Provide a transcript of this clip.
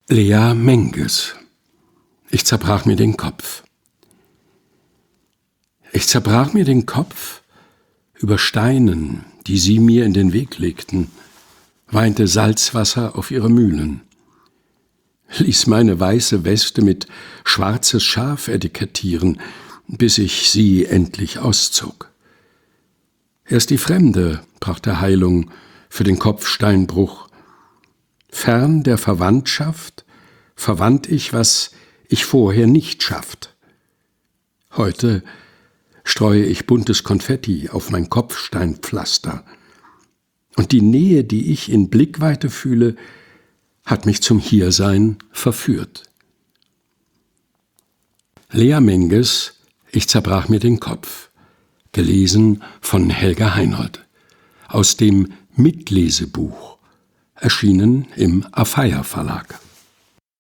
Lea Menges. Ich zerbrach mir den Kopf. Ich zerbrach mir den Kopf über Steinen, die sie mir in den Weg legten, weinte Salzwasser auf ihre Mühlen, ließ meine weiße Weste mit schwarzes Schaf etikettieren, bis ich sie endlich auszog. Erst die Fremde brachte Heilung für den Kopfsteinbruch. Fern der Verwandtschaft verwandt ich, was ich vorher nicht schafft. Heute streue ich buntes Konfetti auf mein Kopfsteinpflaster. Und die Nähe, die ich in Blickweite fühle, hat mich zum Hiersein verführt. Lea Menges, ich zerbrach mir den Kopf. Gelesen von Helga Heinold. Aus dem Mitlesebuch. Erschienen im Afeier Verlag.